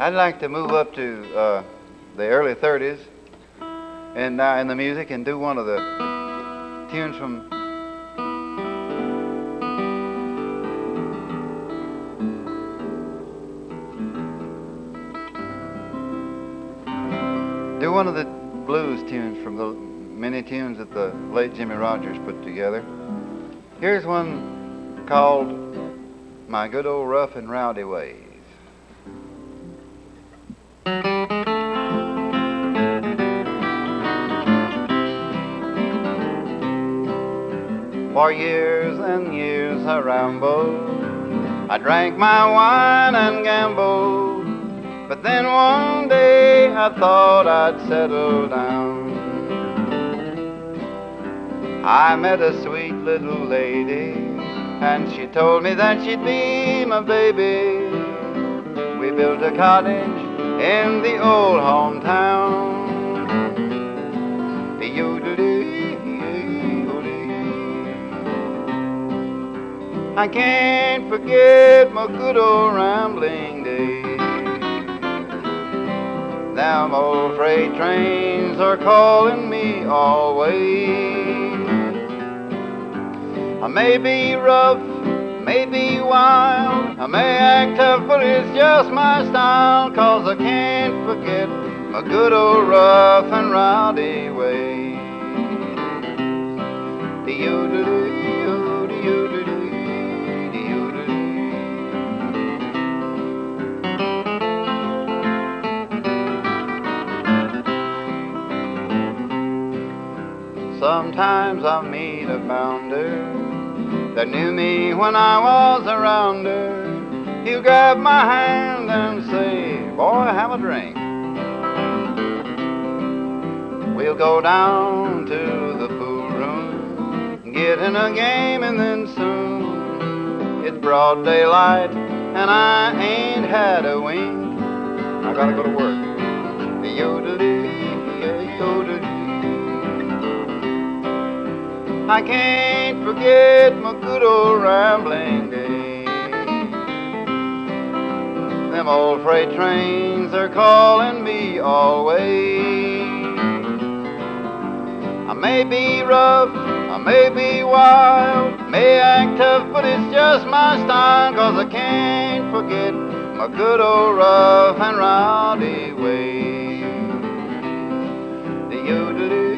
I'd like to move up to the early 30s and in the music and do one of the tunes from blues tunes from the many tunes that the late Jimmy Rogers put together. Here's one called My Good Old Rough and Rowdy Ways. For years and years I rambled, I drank my wine and gambled, but then one day I thought I'd settle down. I met a sweet little lady, and she told me that she'd be my baby. We built a cottage in the old hometown. I can't forget my good old rambling days. Them old freight trains are calling me always. I may be rough, may be wild, I may act tough, but it's just my style, 'cause I can't forget my good old rough and rowdy ways. Sometimes I meet a bounder that knew me when I was around her. He'll grab my hand and say, "Boy, have a drink." We'll go down to the pool room, get in a game, and then soon it's broad daylight and I ain't had a wink. I gotta go to work. I can't forget my good old rambling days. Them old freight trains are calling me always. I may be rough, I may be wild, may act tough, but it's just my style, 'cause I can't forget my good old rough and rowdy ways.